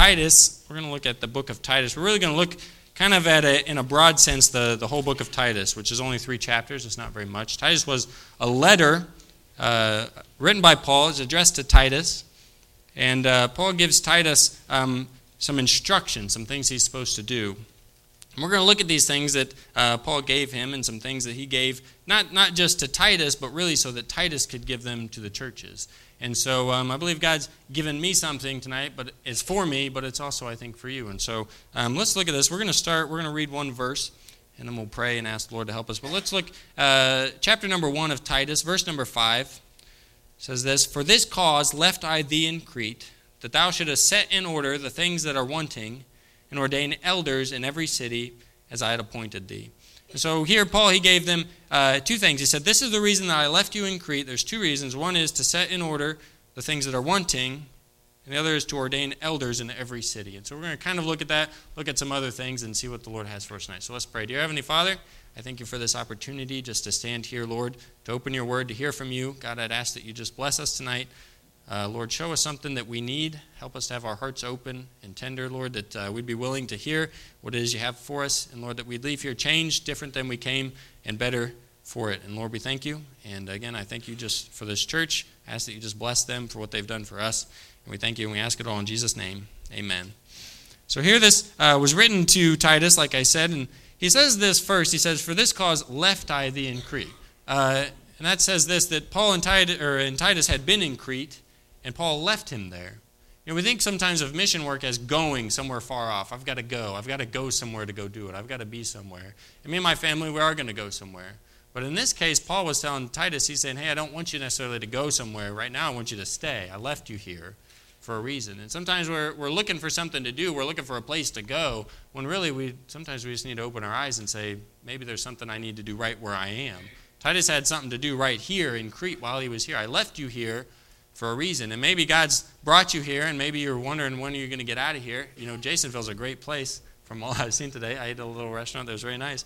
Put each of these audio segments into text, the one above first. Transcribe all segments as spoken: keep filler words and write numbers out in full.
Titus, we're going to look at the book of Titus. We're really going to look kind of at a, in a broad sense, the, the whole book of Titus, which is only three chapters. It's not very much. Titus was a letter uh, written by Paul. It's addressed to Titus. And uh, Paul gives Titus um, some instructions, some things he's supposed to do. And we're going to look at these things that uh, Paul gave him and some things that he gave, not, not just to Titus, but really so that Titus could give them to the churches. And so um, I believe God's given me something tonight, but it's for me, but it's also, I think, for you. And so um, let's look at this. We're going to start, we're going to read one verse, and then we'll pray and ask the Lord to help us. But let's look, uh, chapter number one of Titus, verse number five, says this, "For this cause left I thee in Crete, that thou shouldest set in order the things that are wanting, and ordain elders in every city, as I had appointed thee." And so here, Paul, he gave them uh, two things. He said, this is the reason that I left you in Crete. There's two reasons. One is to set in order the things that are wanting, and the other is to ordain elders in every city. And so we're going to kind of look at that, look at some other things, and see what the Lord has for us tonight. So let's pray. Dear Heavenly Father, I thank you for this opportunity just to stand here, Lord, to open your word, to hear from you. God, I'd ask that you just bless us tonight. Uh, Lord, show us something that we need. Help us to have our hearts open and tender, Lord, that uh, we'd be willing to hear what it is you have for us. And, Lord, that we'd leave here changed, different than we came, and better for it. And, Lord, we thank you. And, again, I thank you just for this church. I ask that you just bless them for what they've done for us. And we thank you, and we ask it all in Jesus' name. Amen. So here this uh, was written to Titus, like I said, and he says this first. He says, "For this cause left I thee in Crete." Uh, and that says this, that Paul and Titus, or, and Titus had been in Crete, and Paul left him there. You know, we think sometimes of mission work as going somewhere far off. I've got to go. I've got to go somewhere to go do it. I've got to be somewhere. And me and my family, we are going to go somewhere. But in this case, Paul was telling Titus, he's saying, hey, I don't want you necessarily to go somewhere. Right now, I want you to stay. I left you here for a reason. And sometimes we're we're looking for something to do. We're looking for a place to go, when really we sometimes we just need to open our eyes and say, maybe there's something I need to do right where I am. Titus had something to do right here in Crete while he was here. I left you here for a reason. And maybe God's brought you here, and maybe you're wondering when you're going to get out of here. You know, Jasonville's a great place from all I've seen today. I ate at a little restaurant that was very nice.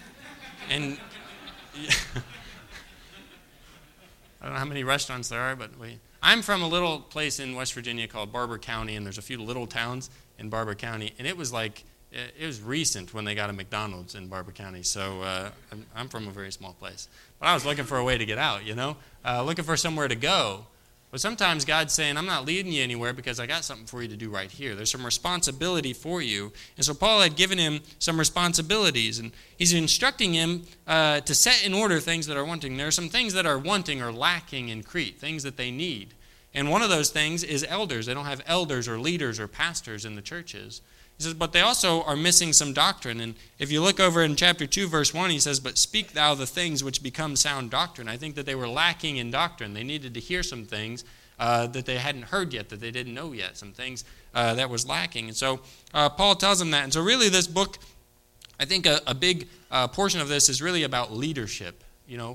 And yeah, I don't know how many restaurants there are, but we, I'm from a little place in West Virginia called Barber County, and there's a few little towns in Barber County, and it was like, it was recent when they got a McDonald's in Barber County, so uh, I'm, I'm from a very small place. But I was looking for a way to get out, you know, uh, looking for somewhere to go. But sometimes God's saying, I'm not leading you anywhere because I got something for you to do right here. There's some responsibility for you. And so Paul had given him some responsibilities, and he's instructing him uh, to set in order things that are wanting. There are some things that are wanting or lacking in Crete, things that they need. And one of those things is elders. They don't have elders or leaders or pastors in the churches. He says, but they also are missing some doctrine. And if you look over in chapter two, verse one, he says, but speak thou the things which become sound doctrine. I think that they were lacking in doctrine. They needed to hear some things uh, that they hadn't heard yet, that they didn't know yet, some things uh, that was lacking. And so uh, Paul tells them that. And so really this book, I think a, a big uh, portion of this is really about leadership. You know,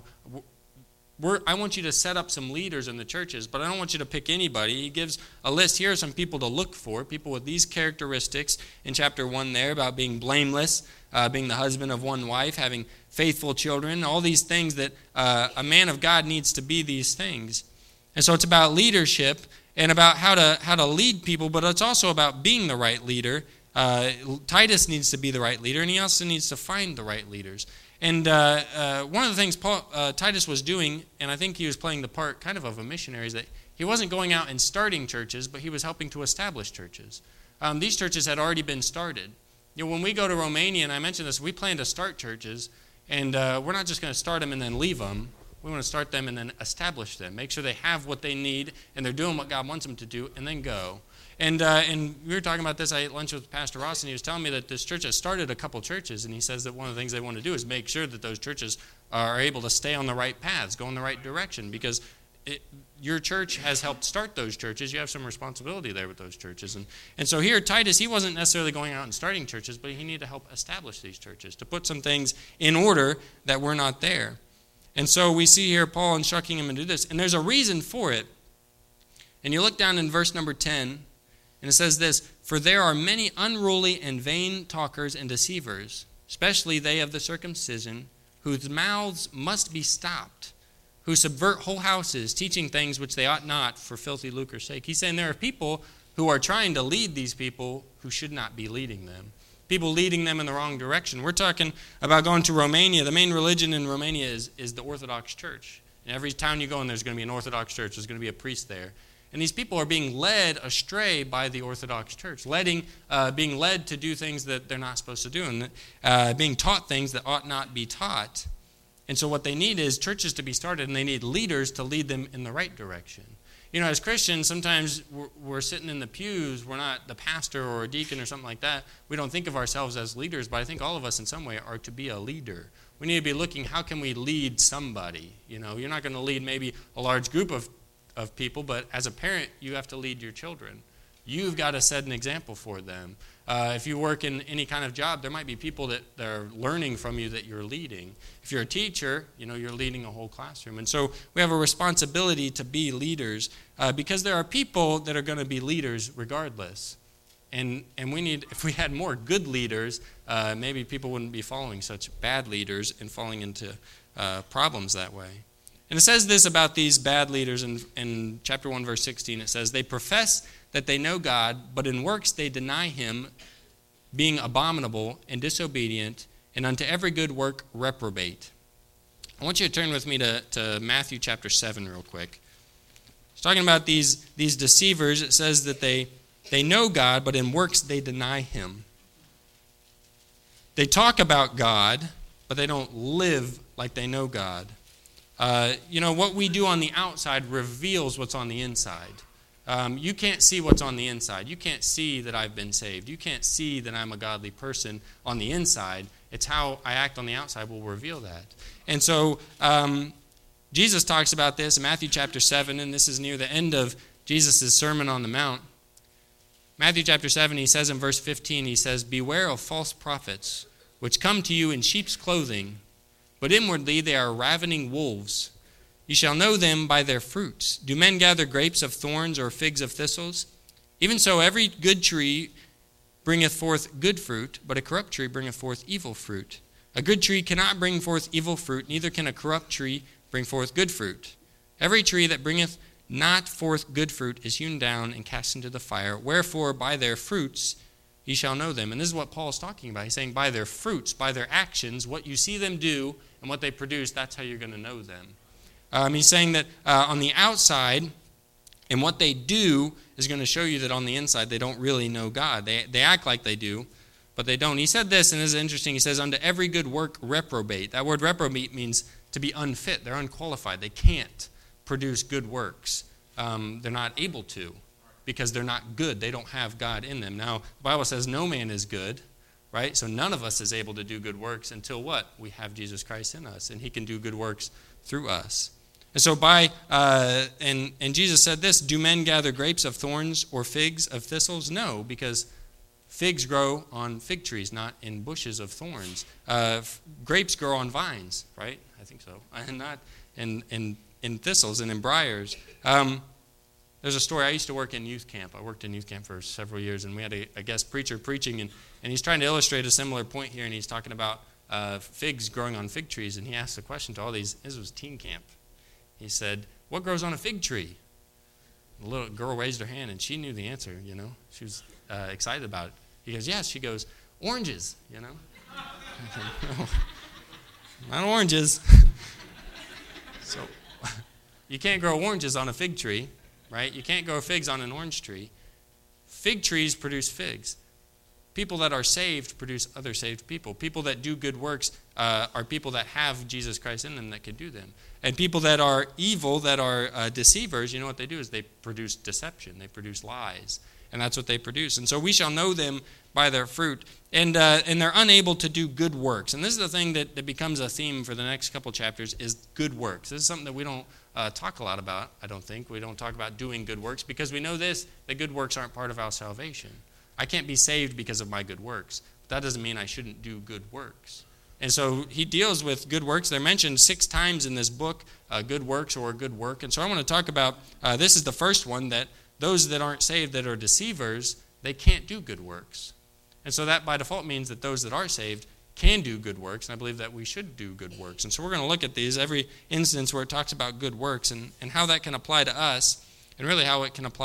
We're, I want you to set up some leaders in the churches, but I don't want you to pick anybody. He gives a list here of some people to look for, people with these characteristics in chapter one there about being blameless, uh, being the husband of one wife, having faithful children, all these things that uh, a man of God needs to be these things. And so it's about leadership and about how to how to lead people, but it's also about being the right leader. Uh, Titus needs to be the right leader, and he also needs to find the right leaders. And uh, uh, one of the things Paul, uh, Titus was doing, and I think he was playing the part kind of of a missionary, is that he wasn't going out and starting churches, but he was helping to establish churches. Um, these churches had already been started. You know, when we go to Romania, and I mentioned this, we plan to start churches, and uh, we're not just going to start them and then leave them. We want to start them and then establish them, make sure they have what they need, and they're doing what God wants them to do, and then go. And uh, and we were talking about this. I ate lunch with Pastor Ross, and he was telling me that this church has started a couple churches, and he says that one of the things they want to do is make sure that those churches are able to stay on the right paths, go in the right direction, because it, your church has helped start those churches. You have some responsibility there with those churches. And, and so here, Titus, he wasn't necessarily going out and starting churches, but he needed to help establish these churches, to put some things in order that were not there. And so we see here Paul instructing him to do this, and there's a reason for it. And you look down in verse number ten, and it says this, for there are many unruly and vain talkers and deceivers, especially they of the circumcision, whose mouths must be stopped, who subvert whole houses, teaching things which they ought not for filthy lucre's sake. He's saying there are people who are trying to lead these people who should not be leading them. People leading them in the wrong direction. We're talking about going to Romania. The main religion in Romania is, is the Orthodox Church. In every town you go in, there's going to be an Orthodox church. There's going to be a priest there. And these people are being led astray by the Orthodox Church, letting, uh, being led to do things that they're not supposed to do, and uh, being taught things that ought not be taught. And so what they need is churches to be started, and they need leaders to lead them in the right direction. You know, as Christians, sometimes we're, we're sitting in the pews. We're not the pastor or a deacon or something like that. We don't think of ourselves as leaders, but I think all of us in some way are to be a leader. We need to be looking, how can we lead somebody? You know, you're not going to lead maybe a large group of, of people, but as a parent, you have to lead your children. You've got to set an example for them. Uh, if you work in any kind of job, there might be people that, that are learning from you that you're leading. If you're a teacher, you know, you're leading a whole classroom. And so we have a responsibility to be leaders uh, because there are people that are going to be leaders regardless. And and we need, if we had more good leaders, uh, maybe people wouldn't be following such bad leaders and falling into uh, problems that way. And it says this about these bad leaders in, in chapter one, verse sixteen. It says, they profess that they know God, but in works they deny him, being abominable and disobedient, and unto every good work reprobate. I want you to turn with me to, to Matthew chapter seven real quick. It's talking about these, these deceivers. It says that they, they know God, but in works they deny him. They talk about God, but they don't live like they know God. Uh, you know, what we do on the outside reveals what's on the inside. Um, you can't see what's on the inside. You can't see that I've been saved. You can't see that I'm a godly person on the inside. It's how I act on the outside will reveal that. And so um, Jesus talks about this in Matthew chapter seven, and this is near the end of Jesus' Sermon on the Mount. Matthew chapter seven, he says in verse fifteen, he says, beware of false prophets, which come to you in sheep's clothing, but inwardly they are ravening wolves. You shall know them by their fruits. Do men gather grapes of thorns or figs of thistles? Even so, every good tree bringeth forth good fruit, but a corrupt tree bringeth forth evil fruit. A good tree cannot bring forth evil fruit, neither can a corrupt tree bring forth good fruit. Every tree that bringeth not forth good fruit is hewn down and cast into the fire. Wherefore, by their fruits ye shall know them. And this is what Paul is talking about. He's saying by their fruits, by their actions, what you see them do and what they produce, that's how you're going to know them. Um, he's saying that uh, on the outside, and what they do is going to show you that on the inside they don't really know God. They they act like they do, but they don't. He said this, and this is interesting. He says, unto every good work reprobate. That word reprobate means to be unfit. They're unqualified. They can't produce good works. Um, they're not able to because they're not good. They don't have God in them. Now, the Bible says no man is good, right? So none of us is able to do good works until what? We have Jesus Christ in us, and he can do good works through us. And so by, uh, and, and Jesus said this, do men gather grapes of thorns or figs of thistles? No, because figs grow on fig trees, not in bushes of thorns. Uh, f- grapes grow on vines, right? I think so. And not in, in, in thistles and in briars. Um, there's a story. I used to work in youth camp. I worked in youth camp for several years, and we had a, a guest preacher preaching, and, and he's trying to illustrate a similar point here, and he's talking about uh, figs growing on fig trees, and he asked a question to all these. This was teen camp. He said, what grows on a fig tree? The little girl raised her hand, and she knew the answer, you know. She was uh, excited about it. He goes, yes. She goes, oranges, you know. Said, no, not oranges. So you can't grow oranges on a fig tree, right? You can't grow figs on an orange tree. Fig trees produce figs. People that are saved produce other saved people. People that do good works uh, are people that have Jesus Christ in them that can do them. And people that are evil, that are uh, deceivers, you know what they do is they produce deception. They produce lies. And that's what they produce. And so we shall know them by their fruit. And uh, and they're unable to do good works. And this is the thing that, that becomes a theme for the next couple chapters is good works. This is something that we don't uh, talk a lot about, I don't think. We don't talk about doing good works because we know this, that good works aren't part of our salvation. I can't be saved because of my good works. But that doesn't mean I shouldn't do good works. And so he deals with good works. They're mentioned six times in this book, uh, good works or good work. And so I want to talk about, uh, this is the first one, that those that aren't saved, that are deceivers, they can't do good works. And so that by default means that those that are saved can do good works, and I believe that we should do good works. And so we're going to look at these, every instance where it talks about good works and, and how that can apply to us, and really how it can apply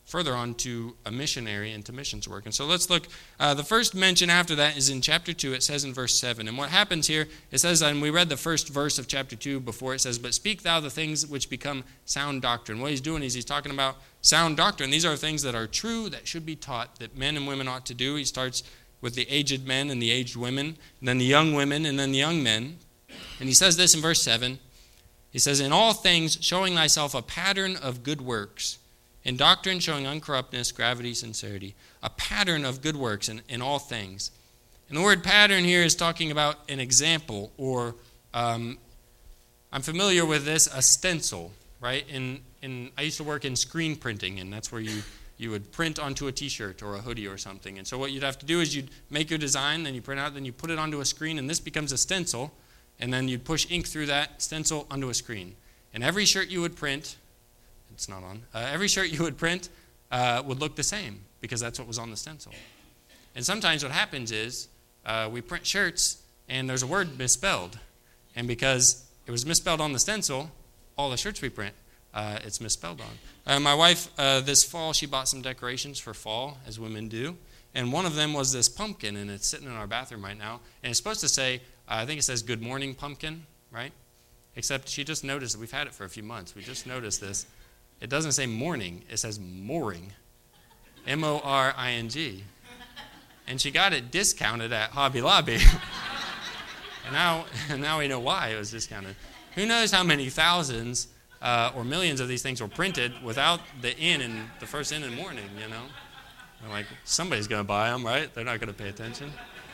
further on to a missionary and to missions work. And so let's look. Uh, the first mention after that is in chapter two. It says in verse seven. And what happens here, it says, and we read the first verse of chapter two before. It says, but speak thou the things which become sound doctrine. What he's doing is he's talking about sound doctrine. These are things that are true, that should be taught, that men and women ought to do. He starts with the aged men and the aged women, and then the young women, and then the young men. And he says this in verse seven. He says, in all things showing thyself a pattern of good works, in doctrine showing uncorruptness, gravity, sincerity. A pattern of good works in, in all things. And the word pattern here is talking about an example, or um, I'm familiar with this, a stencil, right? In, in I used to work in screen printing, and that's where you, you would print onto a t-shirt or a hoodie or something. And so what you'd have to do is you'd make your design, then you print out, then you put it onto a screen, and this becomes a stencil, and then you'd push ink through that stencil onto a screen. And every shirt you would print, it's not on, uh, every shirt you would print uh, would look the same, because that's what was on the stencil. And sometimes what happens is uh, we print shirts, and there's a word misspelled. And because it was misspelled on the stencil, all the shirts we print, uh, it's misspelled on. Uh, my wife, uh, this fall, she bought some decorations for fall, as women do. And one of them was this pumpkin, and it's sitting in our bathroom right now. And it's supposed to say, uh, I think it says, good morning, pumpkin, right? Except she just noticed, we've had it for a few months, we just noticed this. It doesn't say morning, it says mooring. M O R I N G. And she got it discounted at Hobby Lobby. and now and now we know why it was discounted. Who knows how many thousands uh, or millions of these things were printed without the in in the first in in morning, you know? They're like, somebody's going to buy them, right? They're not going to pay attention.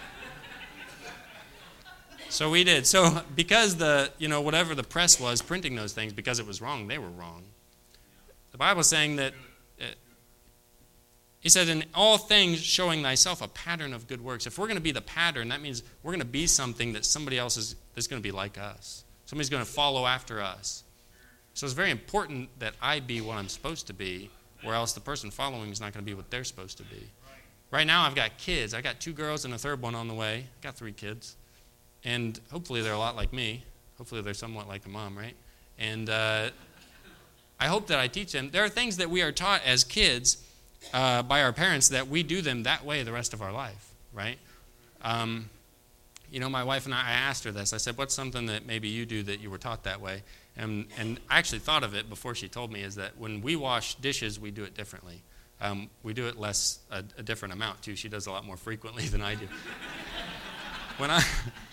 So we did. So because the, you know, whatever the press was printing those things, because it was wrong, they were wrong. The Bible is saying that, uh, he said, in all things showing thyself a pattern of good works. If we're going to be the pattern, that means we're going to be something that somebody else is that's going to be like us. Somebody's going to follow after us. So it's very important that I be what I'm supposed to be, or else the person following is not going to be what they're supposed to be. Right now I've got kids. I got two girls and a third one on the way. I got three kids. And hopefully they're a lot like me. Hopefully they're somewhat like the mom, right? And uh, I hope that I teach them. There are things that we are taught as kids uh, by our parents that we do them that way the rest of our life, right? Um, you know, my wife and I, I asked her this. I said, what's something that maybe you do that you were taught that way? And, and I actually thought of it before she told me, is that when we wash dishes, we do it differently. Um, we do it less, a, a different amount, too. She does a lot more frequently than I do. when I...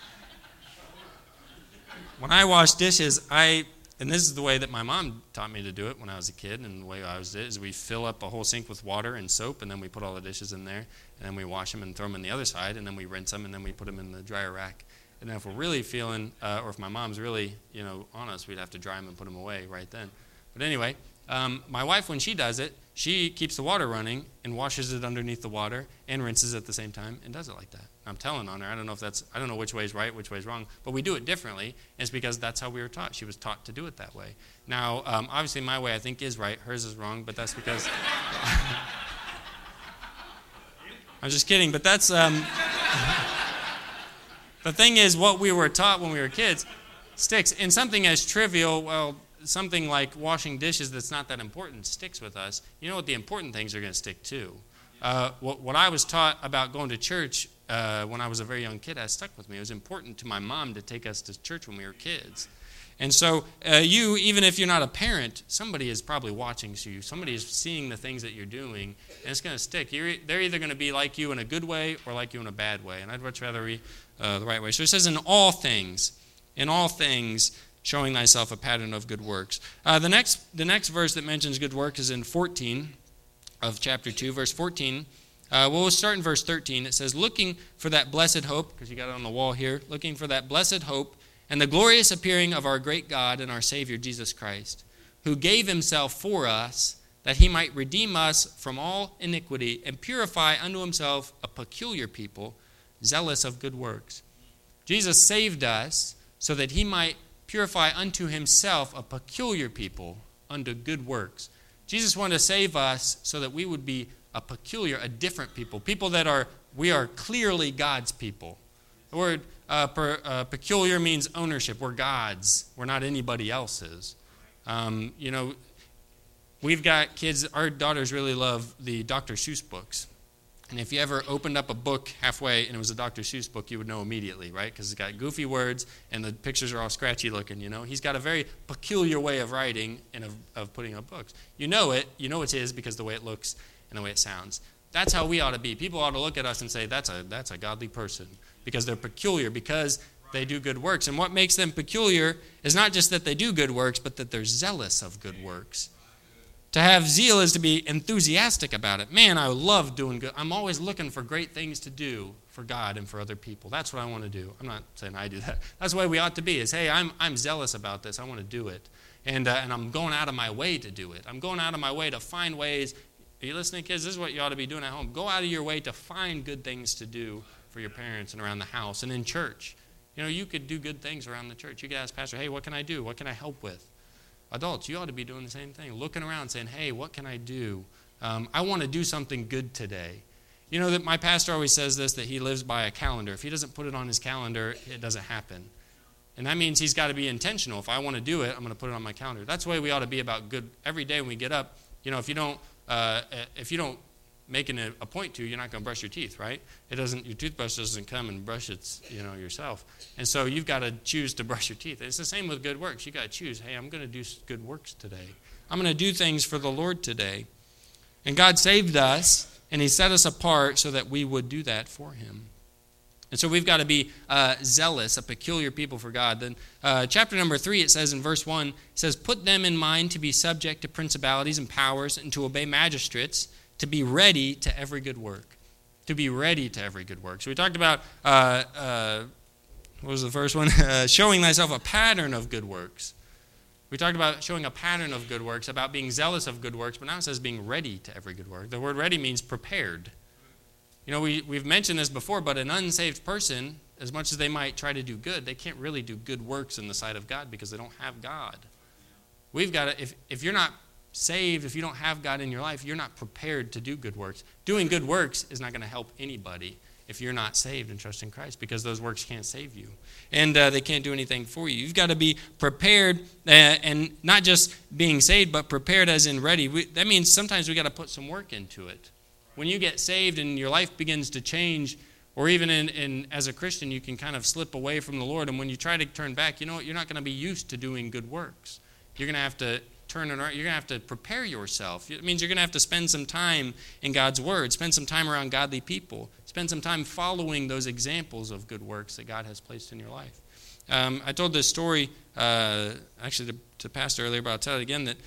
When I wash dishes, I, and this is the way that my mom taught me to do it when I was a kid, and the way I was did is we fill up a whole sink with water and soap, and then we put all the dishes in there, and then we wash them and throw them in the other side, and then we rinse them, and then we put them in the dryer rack. And then if we're really feeling, uh, or if my mom's really, you know, on us, we'd have to dry them and put them away right then. But anyway, um, my wife, when she does it, she keeps the water running and washes it underneath the water and rinses at the same time and does it like that. I'm telling on her. I don't know if that's, I don't know which way is right, which way is wrong, but we do it differently, and it's because that's how we were taught. She was taught to do it that way. Now, um, obviously my way I think is right. Hers is wrong, but that's because... I'm just kidding, but that's... Um, the thing is, what we were taught when we were kids sticks. And something as trivial, well, something like washing dishes that's not that important sticks with us. You know what the important things are going to stick to. Uh, what, what I was taught about going to church uh, when I was a very young kid has stuck with me. It was important to my mom to take us to church when we were kids. And so uh, you, even if you're not a parent, somebody is probably watching you. Somebody is seeing the things that you're doing, and it's going to stick. You're, they're either going to be like you in a good way or like you in a bad way, and I'd much rather be uh, the right way. So it says, in all things, in all things, showing thyself a pattern of good works. Uh, the next the next verse that mentions good work is in fourteen of chapter two, verse fourteen. Uh, well, we'll start in verse thirteen. It says, looking for that blessed hope, because you got it on the wall here, looking for that blessed hope and the glorious appearing of our great God and our Savior Jesus Christ, who gave himself for us, that he might redeem us from all iniquity and purify unto himself a peculiar people, zealous of good works. Jesus saved us so that he might purify unto himself a peculiar people unto good works. Jesus wanted to save us so that we would be a peculiar, a different people, people that are, we are clearly God's people. The word uh, per, uh, peculiar means ownership. We're God's. We're not anybody else's. Um, you know, we've got kids, our daughters really love the Doctor Seuss books. And if you ever opened up a book halfway and it was a Doctor Seuss book, you would know immediately, right? Because it's got goofy words and the pictures are all scratchy looking, you know. He's got a very peculiar way of writing and of, of putting up books. You know it. You know it's his because of the way it looks and the way it sounds. That's how we ought to be. People ought to look at us and say, that's a that's a godly person because they're peculiar, because they do good works. And what makes them peculiar is not just that they do good works, but that they're zealous of good works. To have zeal is to be enthusiastic about it. Man, I love doing good. I'm always looking for great things to do for God and for other people. That's what I want to do. I'm not saying I do that. That's the way we ought to be, is, hey, I'm I'm zealous about this. I want to do it. And, uh, and I'm going out of my way to do it. I'm going out of my way to find ways. Are you listening, kids? This is what you ought to be doing at home. Go out of your way to find good things to do for your parents and around the house and in church. You know, you could do good things around the church. You could ask Pastor, hey, what can I do? What can I help with? Adults, you ought to be doing the same thing, looking around saying, hey, what can I do? Um, I want to do something good today. You know that my pastor always says this, that he lives by a calendar. If he doesn't put it on his calendar, it doesn't happen. And that means he's got to be intentional. If I want to do it, I'm going to put it on my calendar. That's the way we ought to be about good. Every day when we get up, you know, if you don't, uh, if you don't make an, a point to, you're not going to brush your teeth, right? It doesn't. Your toothbrush doesn't come and brush it, you know, yourself. And so you've got to choose to brush your teeth. It's the same with good works. You got to choose. Hey, I'm going to do good works today. I'm going to do things for the Lord today. And God saved us, and He set us apart so that we would do that for Him. And so we've got to be uh, zealous, a peculiar people for God. Then uh, chapter number three, it says in verse one, it says, put them in mind to be subject to principalities and powers and to obey magistrates, to be ready to every good work. To be ready to every good work. So we talked about, uh, uh, what was the first one? Uh, showing thyself a pattern of good works. We talked about showing a pattern of good works, about being zealous of good works, but now it says being ready to every good work. The word ready means prepared. You know, we, we've mentioned this before, but an unsaved person, as much as they might try to do good, they can't really do good works in the sight of God because they don't have God. We've got to, if, if you're not saved, if you don't have God in your life, you're not prepared to do good works. Doing good works is not going to help anybody if you're not saved and trust in Christ, because those works can't save you. And uh, they can't do anything for you. You've got to be prepared, uh, and not just being saved, but prepared as in ready. We, that means sometimes we got to put some work into it. When you get saved and your life begins to change, or even in, in as a Christian, you can kind of slip away from the Lord. And when you try to turn back, you know what? You're not going to be used to doing good works. You're going to have to turn around. You're going to have to prepare yourself. It means you're going to have to spend some time in God's Word, spend some time around godly people, spend some time following those examples of good works that God has placed in your life. Um, I told this story, uh, actually, to, to Pastor earlier, but I'll tell it again, that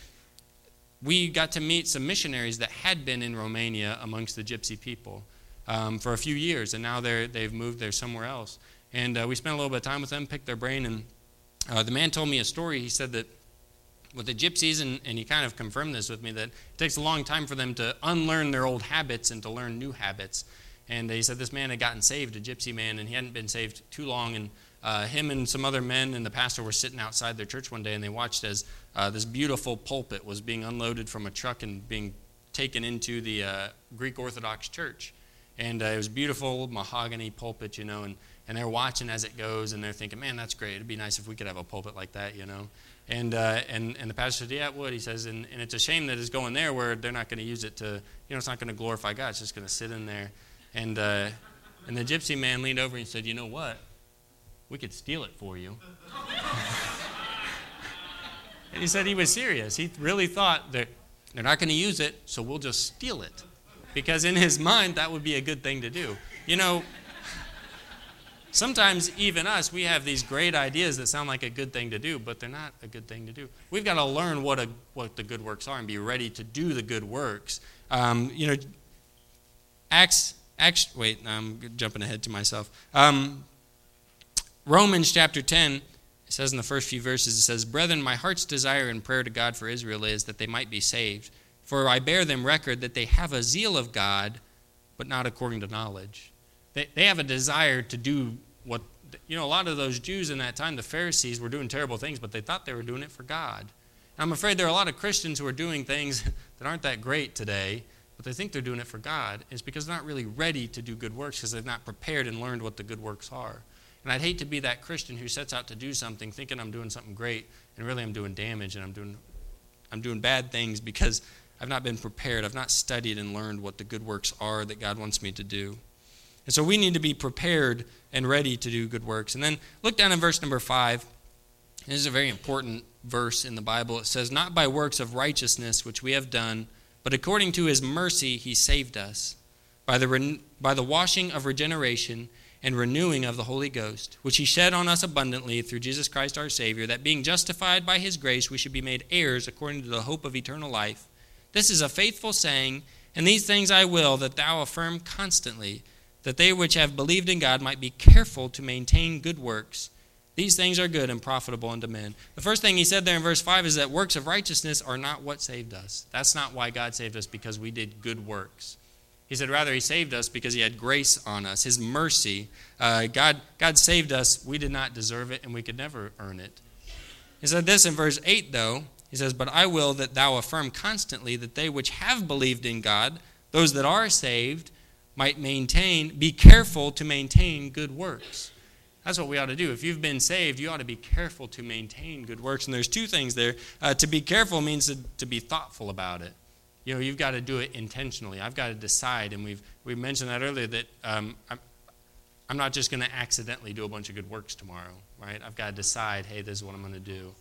we got to meet some missionaries that had been in Romania amongst the Gypsy people um, for a few years, and now they're, they've moved there somewhere else. And uh, we spent a little bit of time with them, picked their brain, and uh, the man told me a story. He said that with the Gypsies, and, and he kind of confirmed this with me, that it takes a long time for them to unlearn their old habits and to learn new habits. And he said this man had gotten saved, a Gypsy man, and he hadn't been saved too long, and uh, him and some other men and the pastor were sitting outside their church one day, and they watched as uh, this beautiful pulpit was being unloaded from a truck and being taken into the uh, Greek Orthodox church. And uh, it was a beautiful mahogany pulpit, you know, and, and they're watching as it goes, and they're thinking, man, that's great. It'd be nice if we could have a pulpit like that, you know. And uh, and and the pastor said, yeah, it would. He says, and, and it's a shame that it's going there where they're not going to use it to, you know, it's not going to glorify God. It's just going to sit in there. And uh, and the Gypsy man leaned over and said, you know what? We could steal it for you. And he said he was serious. He really thought that they're not going to use it, so we'll just steal it. Because in his mind, that would be a good thing to do. You know, sometimes even us, we have these great ideas that sound like a good thing to do, but they're not a good thing to do. We've got to learn what a, what the good works are and be ready to do the good works. Um, you know, Acts, Acts, wait, I'm jumping ahead to myself. Um, Romans chapter ten, it says in the first few verses, it says, brethren, my heart's desire and prayer to God for Israel is that they might be saved. For I bear them record that they have a zeal of God, but not according to knowledge. They, they have a desire to do what, you know, a lot of those Jews in that time, the Pharisees, were doing terrible things, but they thought they were doing it for God. And I'm afraid there are a lot of Christians who are doing things that aren't that great today, but they think they're doing it for God. It's because they're not really ready to do good works because they've not prepared and learned what the good works are. And I'd hate to be that Christian who sets out to do something thinking I'm doing something great, and really I'm doing damage and I'm doing I'm doing bad things because I've not been prepared. I've not studied and learned what the good works are that God wants me to do. And so we need to be prepared and ready to do good works. And then look down in verse number five. This is a very important verse in the Bible. It says, not by works of righteousness which we have done, but according to his mercy he saved us, by the re- by the washing of regeneration and renewing of the Holy Ghost, which he shed on us abundantly through Jesus Christ our Savior, that being justified by his grace we should be made heirs according to the hope of eternal life. This is a faithful saying, and these things I will, that thou affirm constantly, that they which have believed in God might be careful to maintain good works. These things are good and profitable unto men. The first thing he said there in verse five is that works of righteousness are not what saved us. That's not why God saved us, because we did good works. He said rather he saved us because he had grace on us, his mercy. Uh, God, God saved us. We did not deserve it, and we could never earn it. He said this in verse eight, though. He says, but I will that thou affirm constantly that they which have believed in God, those that are saved, might maintain, be careful to maintain good works. That's what we ought to do. If you've been saved, you ought to be careful to maintain good works. And there's two things there. Uh, to be careful means to, to be thoughtful about it. You know, you've got to do it intentionally. I've got to decide, and we've we mentioned that earlier, that um, I'm, I'm not just going to accidentally do a bunch of good works tomorrow, right? I've got to decide, hey, this is what I'm going to do.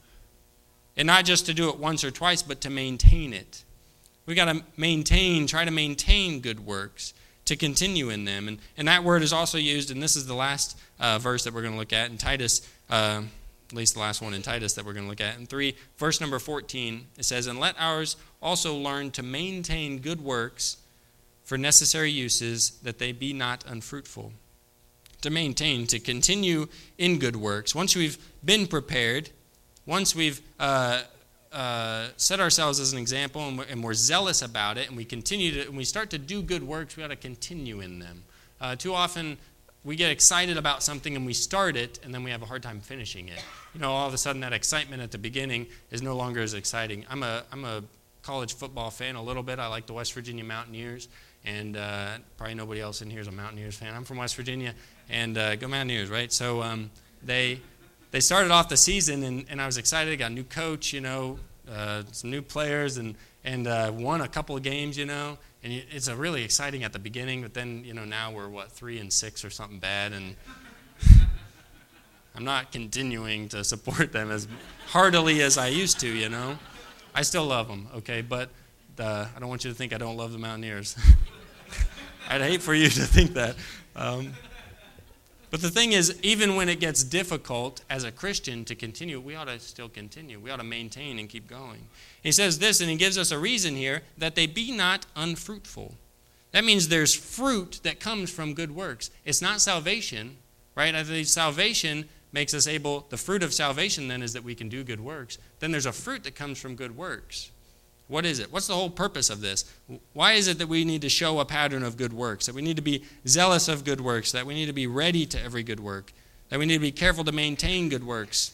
And not just to do it once or twice, but to maintain it. We've got to maintain, try to maintain good works, to continue in them. And, and that word is also used, and this is the last uh, verse that we're going to look at in Titus, uh, at least the last one in Titus that we're going to look at. In three, verse number fourteen, it says, and let ours also learn to maintain good works for necessary uses, that they be not unfruitful. To maintain, to continue in good works. Once we've been prepared, once we've uh, uh, set ourselves as an example and we're, and we're zealous about it, and we continue to, and we start to do good works, we ought to continue in them. Uh, too often, we get excited about something and we start it, and then we have a hard time finishing it. You know, all of a sudden, that excitement at the beginning is no longer as exciting. I'm a I'm a college football fan a little bit. I like the West Virginia Mountaineers, and uh, probably nobody else in here is a Mountaineers fan. I'm from West Virginia, and uh, go Mountaineers, right? So um, they. They started off the season, and, and I was excited. I got a new coach, you know, uh, some new players, and and uh, won a couple of games, you know. And it's a really exciting at the beginning, but then, you know, now we're, what, three and six or something bad, and I'm not continuing to support them as heartily as I used to, you know. I still love them, okay, but uh, I don't want you to think I don't love the Mountaineers. I'd hate for you to think that. Um But the thing is, even when it gets difficult as a Christian to continue, we ought to still continue. We ought to maintain and keep going. He says this, and he gives us a reason here, that they be not unfruitful. That means there's fruit that comes from good works. It's not salvation, right? I think salvation makes us able, the fruit of salvation then is that we can do good works. Then there's a fruit that comes from good works. What is it? What's the whole purpose of this? Why is it that we need to show a pattern of good works, that we need to be zealous of good works, that we need to be ready to every good work, that we need to be careful to maintain good works?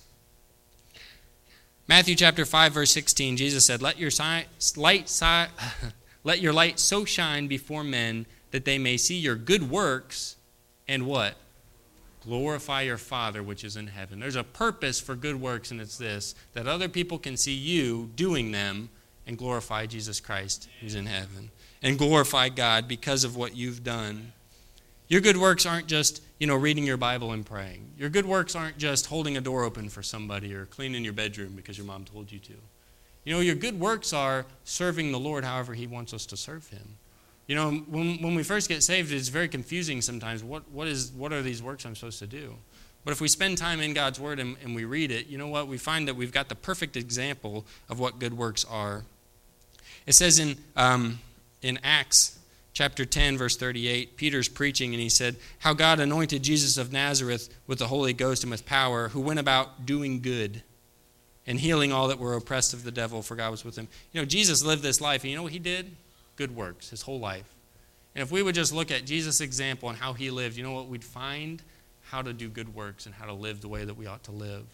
Matthew chapter five, verse sixteen, Jesus said, Let your si- light si- let your light so shine before men that they may see your good works and what? Glorify your Father which is in heaven. There's a purpose for good works, and it's this, that other people can see you doing them and glorify Jesus Christ who's in heaven, and glorify God because of what you've done. Your good works aren't just, you know, reading your Bible and praying. Your good works aren't just holding a door open for somebody or cleaning your bedroom because your mom told you to. You know, your good works are serving the Lord however he wants us to serve him. You know, when when we first get saved, it's very confusing sometimes. What what is what are these works I'm supposed to do? But if we spend time in God's Word and, and we read it, you know what? We find that we've got the perfect example of what good works are. It says in um, in Acts chapter ten, verse thirty-eight, Peter's preaching, and he said, how God anointed Jesus of Nazareth with the Holy Ghost and with power, who went about doing good and healing all that were oppressed of the devil, for God was with him. You know, Jesus lived this life, and you know what he did? Good works, his whole life. And if we would just look at Jesus' example and how he lived, you know what we'd find? How to do good works and how to live the way that we ought to live.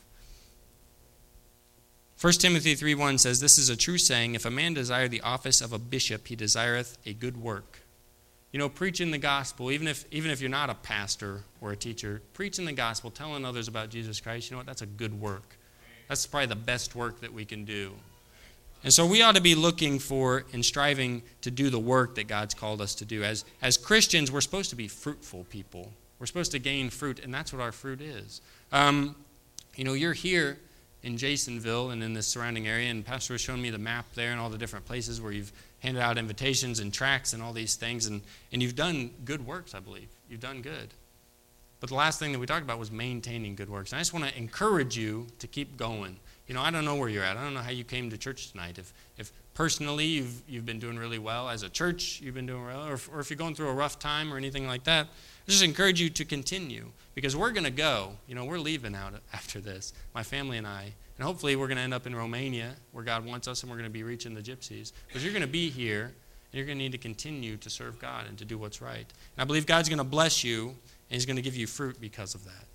First Timothy three one says, this is a true saying, if a man desire the office of a bishop, he desireth a good work. You know, preaching the gospel, even if even if you're not a pastor or a teacher, preaching the gospel, telling others about Jesus Christ, you know what, that's a good work. That's probably the best work that we can do. And so we ought to be looking for and striving to do the work that God's called us to do. As, as Christians, we're supposed to be fruitful people. We're supposed to gain fruit, and that's what our fruit is. Um, you know, you're here in Jasonville and in the surrounding area, and Pastor has shown me the map there and all the different places where you've handed out invitations and tracts and all these things, and, and you've done good works, I believe. You've done good. But the last thing that we talked about was maintaining good works. And I just want to encourage you to keep going. You know, I don't know where you're at. I don't know how you came to church tonight. If if personally you've you've been doing really well, as a church you've been doing well, or if, or if you're going through a rough time or anything like that, I just encourage you to continue, because we're going to go. You know, we're leaving out after this, my family and I. And hopefully we're going to end up in Romania, where God wants us, and we're going to be reaching the gypsies. But you're going to be here, and you're going to need to continue to serve God and to do what's right. And I believe God's going to bless you, and he's going to give you fruit because of that.